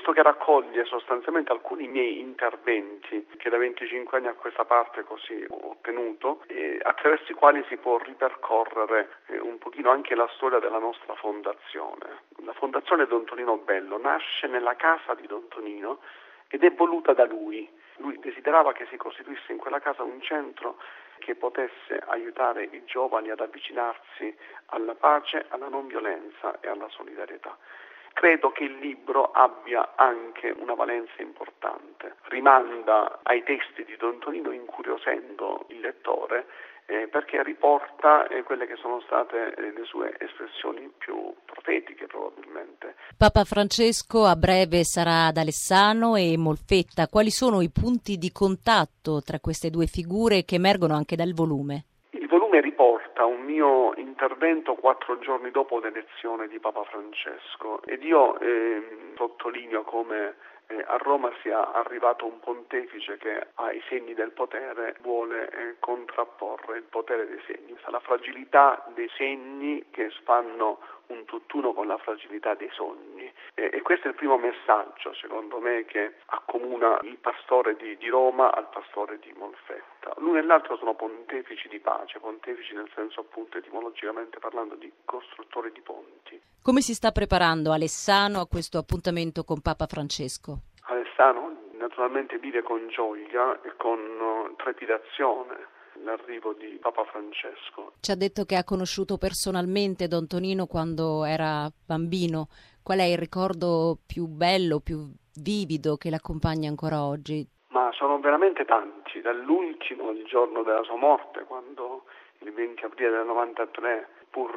testo che raccoglie sostanzialmente alcuni miei interventi che da 25 anni a questa parte così ho tenuto, attraverso i quali si può ripercorrere un pochino anche la storia della nostra fondazione. La fondazione Don Tonino Bello nasce nella casa di Don Tonino ed è voluta da lui. Lui desiderava che si costituisse in quella casa un centro che potesse aiutare i giovani ad avvicinarsi alla pace, alla non violenza e alla solidarietà. Credo che il libro abbia anche una valenza importante, rimanda ai testi di Don Tonino incuriosendo il lettore perché riporta quelle che sono state le sue espressioni più profetiche probabilmente. Papa Francesco a breve sarà ad Alessano e Molfetta. Quali sono i punti di contatto tra queste due figure che emergono anche dal volume? Il volume riporta un mio intervento 4 giorni dopo l'elezione di Papa Francesco ed io sottolineo come a Roma sia arrivato un pontefice che ai segni del potere vuole contrapporre il potere dei segni, la fragilità dei segni che fanno un tutt'uno con la fragilità dei sogni. E questo è il primo messaggio, secondo me, che accomuna il pastore di Roma al pastore di Molfetta. L'uno e l'altro sono pontefici di pace, pontefici nel senso appunto etimologicamente parlando di costruttori di ponti. Come si sta preparando Alessano a questo appuntamento con Papa Francesco? Alessano naturalmente vive con gioia e con trepidazione l'arrivo di Papa Francesco. Ci ha detto che ha conosciuto personalmente Don Tonino quando era bambino. Qual è il ricordo più bello, più vivido che l'accompagna ancora oggi? Ma sono veramente tanti, dall'ultimo, il giorno della sua morte, quando il 20 aprile del 93, pur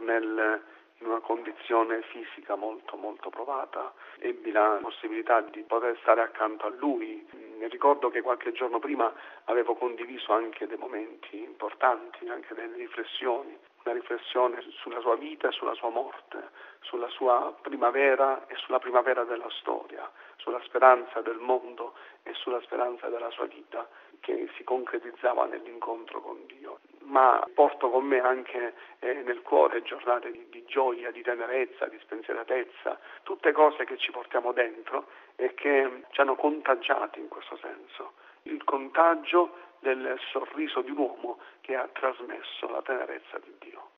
in una condizione fisica molto molto provata, ebbi la possibilità di poter stare accanto a lui. Mi ricordo che qualche giorno prima avevo condiviso anche dei momenti importanti, anche delle riflessioni, una riflessione sulla sua vita e sulla sua morte, sulla sua primavera e sulla primavera della storia, sulla speranza del mondo e sulla speranza della sua vita che si concretizzava nell'incontro con Dio. Ma porto con me anche nel cuore giornate di gioia, di tenerezza, di spensieratezza, tutte cose che ci portiamo dentro e che ci hanno contagiati in questo senso. Il contagio del sorriso di un uomo che ha trasmesso la tenerezza di Dio.